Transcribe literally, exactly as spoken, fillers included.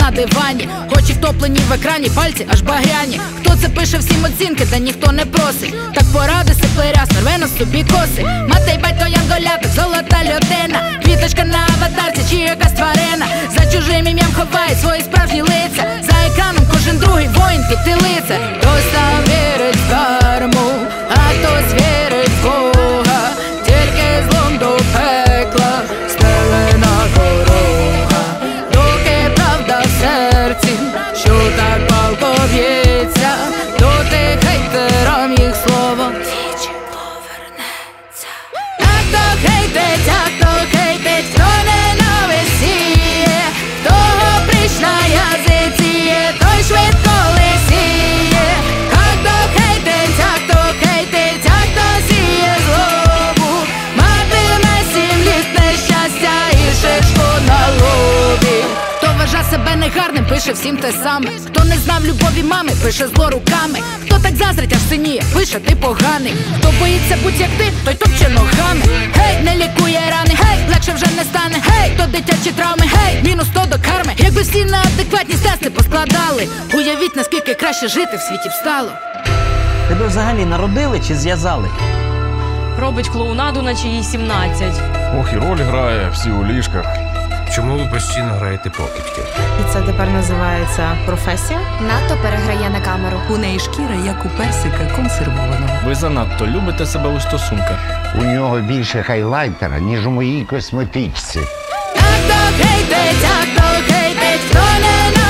на дивані, очі втоплені в екрані, пальці аж багряні. Хто це пише всім оцінки, та ніхто не просить. Так поради сиплеря, рве на собі коси. Мати й батько янголяток, золота людина, квіточка на аватарці чи якась тварина. За чужим ім'ям ховає свої справжні лиця, за екраном кожен другий воїн підтилиця. Хтось там вірить в карму, а хтось вірить в Бога. Тільки злом до пекла стелена дорога, доки правда в серці, що так палко б'ється, доти хейтерам їх слово двічі повернеться. А хто хейтить, а хто хейтить, хто ненависіє, того прийшла язиціє, той швидко лисіє. А хто хейтить, а хто хейтить, а хто сіє злобу, матиме сім літ нещастя і шишку на лобі. Хто вважає себе негарним, пише всім те саме. Хто не знав любові мами, пише зло руками. Хто так заздрить, аж синіє, пише ти поганий. Хто боїться будь як ти, той топче ногами. Гей, не лікує рани, гей, легше вже не стане. Гей, то дитячі травми, гей, мінус сто до карми. Якби всі на адекватність тести поскладали, уявіть, наскільки краще жити в світі встало. Тебе взагалі народили чи зв'язали? Робить клоунаду, наче їй сімнадцять. Ох, і роль грає, всі у ліжках. Чому ви постійно граєте покидьки? І це тепер називається професія? Надто переграє на камеру. У неї шкіра, як у персика консервованого. Ви занадто любите себе у стосунках. У нього більше хайлайтера, ніж у моїй косметичці. А хто хейтить, а хто хейтить, хто ненависить,